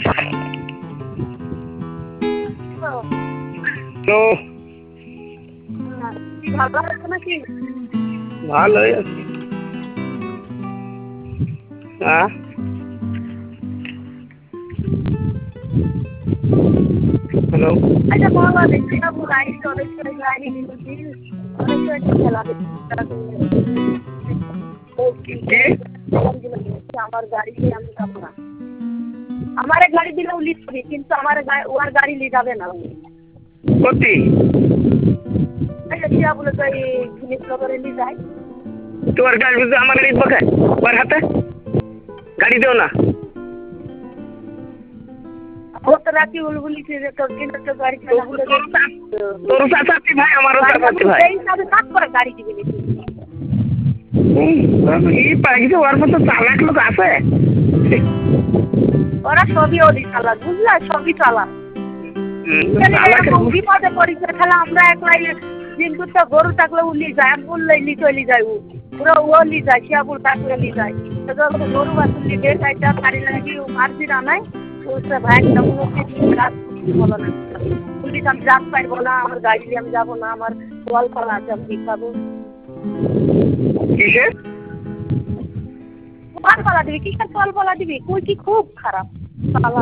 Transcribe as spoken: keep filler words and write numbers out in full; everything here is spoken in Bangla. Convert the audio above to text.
তো ভালো আছে নাকি? ভালোই আছি। হ্যাঁ হ্যালো। আচ্ছা বলো দেখি না গাড়ি অনেক সময় গাড়ি নিচ্ছি অনেক সময় খেলা আমার গাড়ি দিয়ে আমি যাবো না। আমার গাড়ি দিলে উলি যাবে কিন্তু আমার ওর গাড়ি নিয়ে যাবে না উনি সত্যি আচ্ছা বলে তো এই জিনিসগুলো করে নিয়ে যায় তোমার গাড়ি বুঝতে আমার গাড়ি পাখায় ওর হাতে গাড়ি দেও না ও তো রাখি উলগুলি তোর কিনে তো গাড়ি তোর চাচাতি ভাই আমারও চাচাতি ভাই সেই হিসাবে কাজ করে গাড়ি দিবি এই পাইছে ওর মতো চালাক লোক আছে ওরা সবই ওদি চালাক বুঝলা সবই চালাক বিপদে পড়েছে খেলা আমরা একলাই কিন্তু তো গরু থাকলে উলি যায় আমি বললে লি চলি যায় ও পুরো ও লি যায় শিয়াপুর থাকলে লি যায় গরু বাছুর লি ডেট আইটা গাড়ি লাগি ও মারছি না নাই ওসে ভাই বলো না পুলিশ আমি রাত পাইবো না আমার গাড়ি দিয়ে আমি যাবো না আমার ওয়াল করা আছে আমি খাবো কিসের ওয়াল করা দিবি কিসের ওয়াল করা দিবি কই কি খুব খারাপ